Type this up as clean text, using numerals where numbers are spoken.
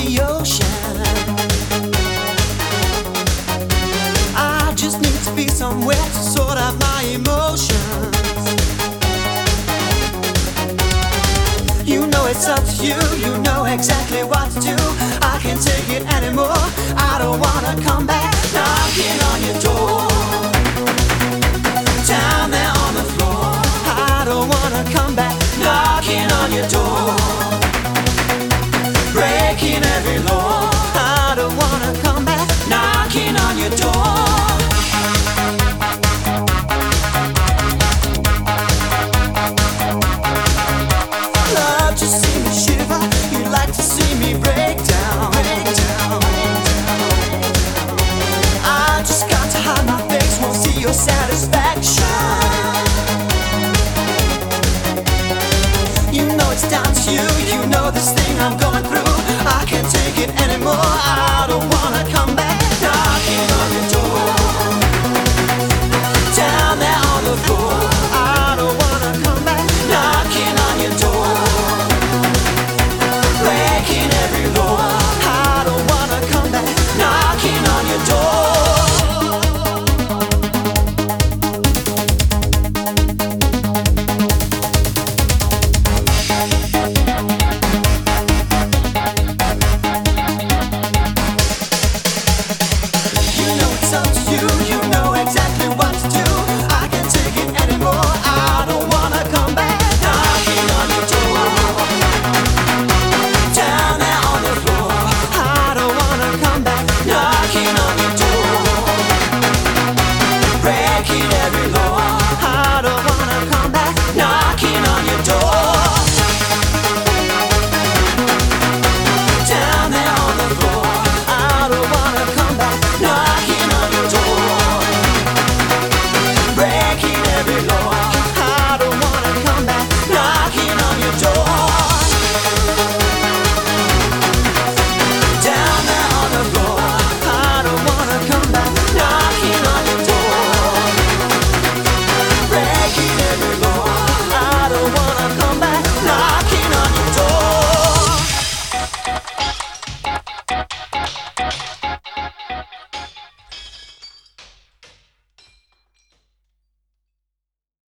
the ocean. I just need to be somewhere to sort out my emotions. You know it's up to you, you know exactly what to do. I can't take it anymore, I don't wanna come back.